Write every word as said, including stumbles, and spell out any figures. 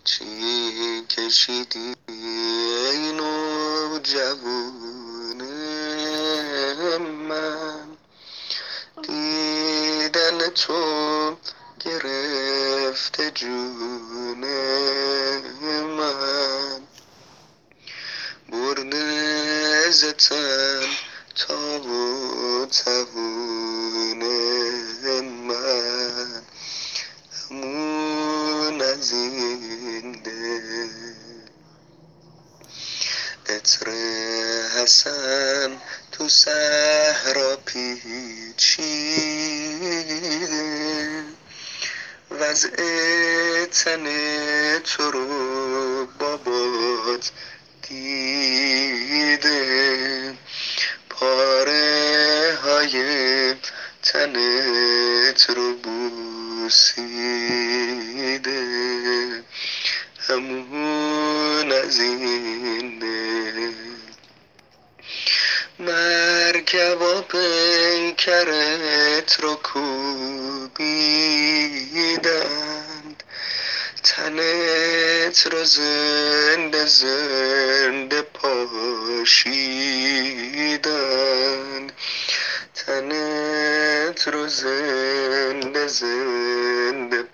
چی کشیدی اینو جوونه من، دیدن تو گرفته جون من، برده زتن تا و تهونه من، همون از این دل عطر حسن تو صحرا پیچیده، وضع تن تو رو بابات دیده، پاره های تنت رو بوسیده، همون از این دل مرکبا پیکرت رو کوبیدند، تنت رو زنده زنده پاشیدن، تنت رو زنده زنده